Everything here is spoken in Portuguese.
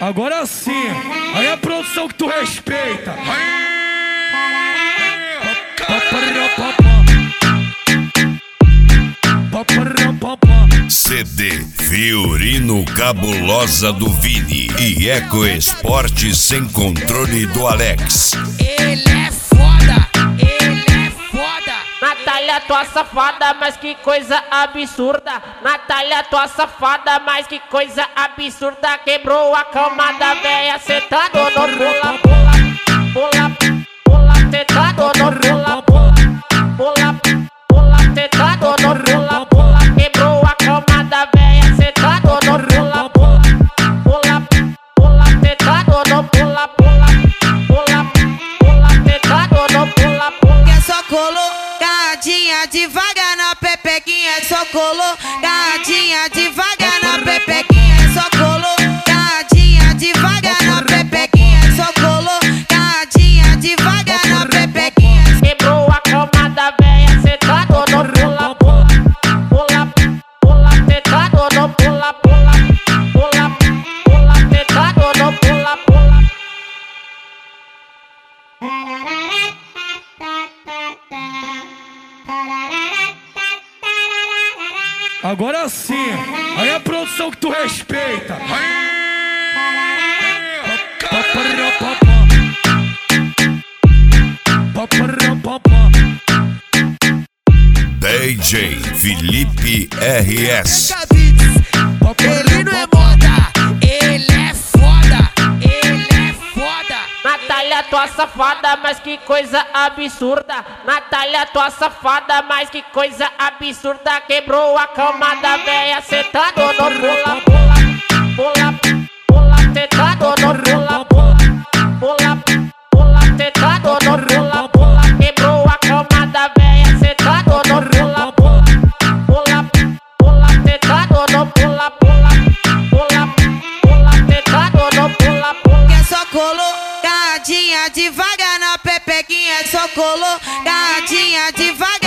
Agora sim, aí a produção que tu respeita. CD Fiorino Cabulosa do Vini e Eco Esporte Sem Controle do Alex. Ele é foda, ele é foda. Natália, tua safada, mas que coisa absurda. Natália, tua safada, mas que coisa absurda. Quebrou a cama da véia, sentado no pula, pula, pula, pula, sentado no pula, pula, pula, pula, sentado no pula, pula. Quebrou a cama da véia, sentado no pula, pula, pula, pula, sentado no pula, pula, pula, pula, sentado no pula, pula. Que é só colocadinha devagar na pepequinha, é só colocadinha devagar na pepequinha, é só colocadinha devagar na pepequinha, é só colocadinha devagar na pepequinha. Quebrou a cama da véia, sentado no pula, pula, pula, pula, sentado no pula, pula, pula, pula, sentado no pula, pula. Agora sim, aí a produção que tu respeita. DJ Felipe RS. Ele não é moda, ele é foda, ele é foda. Natália, tua safada, mas que coisa absurda. Natália, tua safada, mas que coisa absurda. Quebrou a cama da véia, sentado no pula, pula, pula, pula, sentado no pula, pula, pula, pula, sentado no pula, pula. Quebrou a cama da véia, sentado no pula, pula, pula, pula, sentado no pula, pula, pula, pula, sentado no pula, pula. Que é só colocadinha devagar na pepequinha, é só colocadinha devagar.